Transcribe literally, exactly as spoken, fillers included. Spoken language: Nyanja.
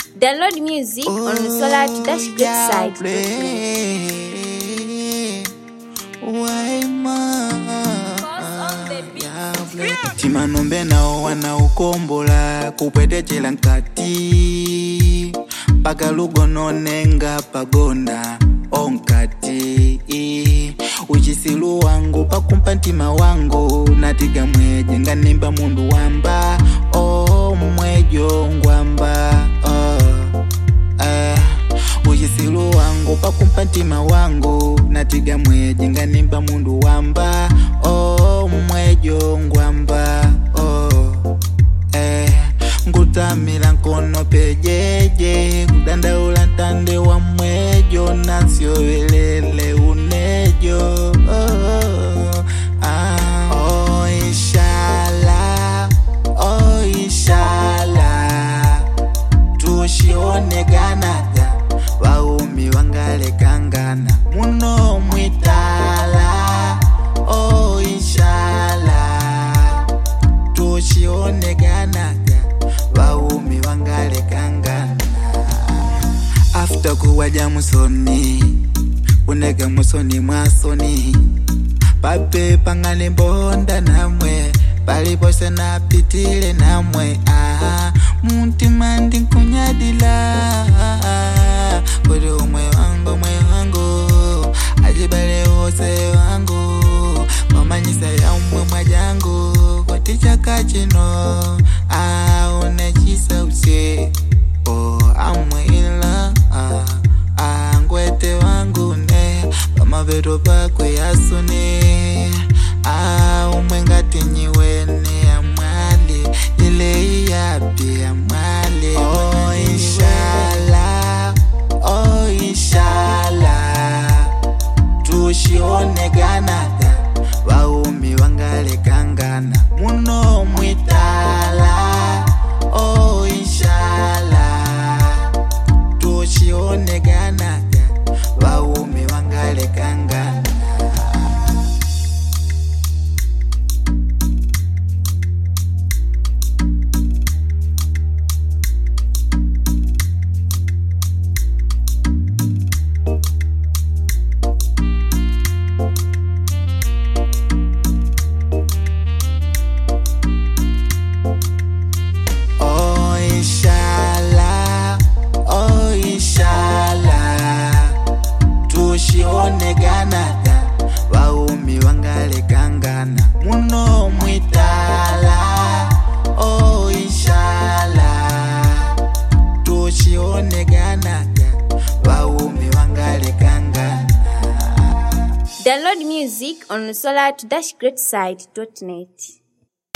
Download music oh, on the Solar to Dash Great site. Why ma Tima nombe nao wana ukombola kupete chela nkati Paka lugo nonenga pagonda onkati Uchisilu wangu pakumpa ntima wangu Natiga mweje nga nimba mundu wamba Oh mwejo ngwamba Oh uh, Uchisilu wangu pakumpa ntima wangu Natiga mweje nga nimba mundu wamba Oh mwejo ngwamba Oh eh, Ngutamila nkono pejeje Kudanda ulantande wa mwejo Nansio velele unejo Oh, ah, oh inshallah Oh inshallah Tushione ganaga Waumi wangale kangana Muno mwitala Oh inshallah Tushione ganaga Waumi wangale kangana After kuwaja musoni Unega musoni mwasoni Pape pangale mbonda namwe Palipose na pitile namwe ah, Muntima ndi kunyadila Kode umwe wangu mwe wangu Ajibale ose wangu Mamanyisa ya umwe mwajangu Koticha kachino Ah, unechisa use Oh, amwe ila Ah, ah, ngwete wangu ne Pamaveto pakwe yasune Ah, umwe ngati nyiwene ya mwali Ile yapi ya mwali Oh, inshallah Oh, inshallah Tushione ganaga Waumi wangale kangana Muno mwitala Oh, inshallah Tushione ganaga Waumi wangale kangana Tushione ganaga Waumi wangale kangana Muno mwitala Oh inshallah Tushione ganaga Waumi wangale kangana Download music on solar to dash great site dot net.